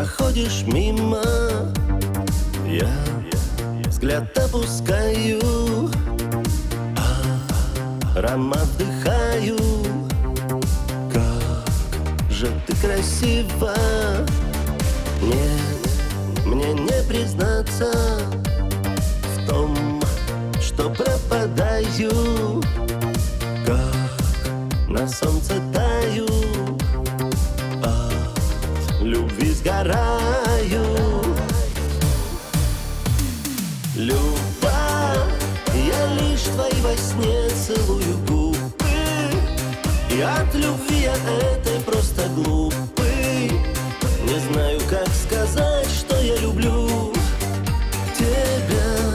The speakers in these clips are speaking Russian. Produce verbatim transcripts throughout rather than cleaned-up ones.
проходишь мимо, я взгляд опускаю, аромат вдыхаю. Как же ты красива! Нет, мне не признаться в том, что пропадаю, как на солнце таю, от любви сгораю. Любовь, я лишь твои во сне целую губы, и от любви я этой просто глупый. Не знаю, как сказать, что я люблю тебя.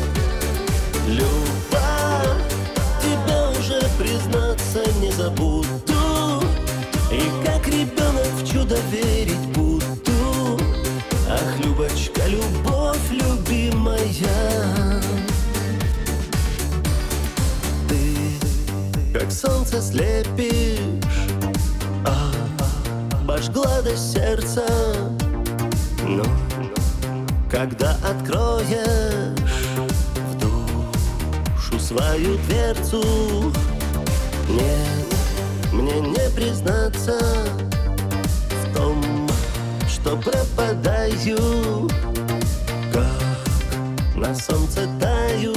Любовь, тебя уже признаться не забуду, и как ребенок в чудо верить буду. Ах, Любочка, любовь любимая, ты как солнце слепишь, а обожгла до сердца. Но когда откроешь в душу свою дверцу, нет, мне не признаться в том, что пропадаю, как на солнце таю,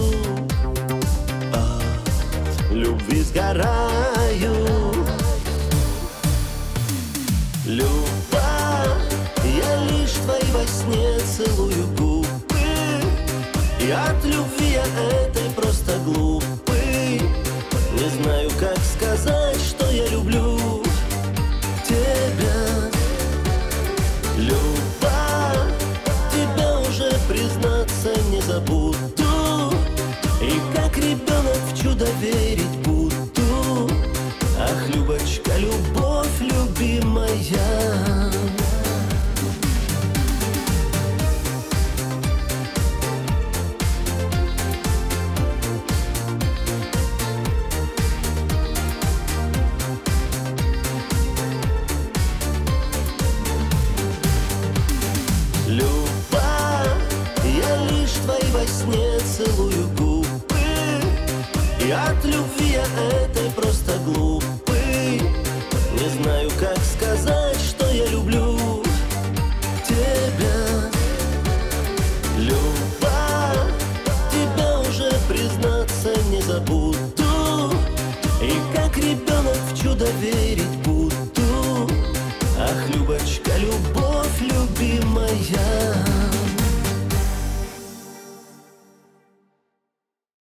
от любви сгораю. Любовь, я лишь твои во сне целую губы, и от любви я этой просто глупый. Не знаю, как сказать, что я люблю тебя. Любовь, тебя уже признаться не забуду, и как ребенок в чудо верить буду. Ах, Любочка, любовь любимая. Любовь, я лишь твои во сне целую губы, и от любви я этой просто глупый. Не знаю, как сказать, что я люблю тебя. Любовь, тебя уже признаться не забуду, и как ребенок в чудо верить буду. Ах, Любочка, любовь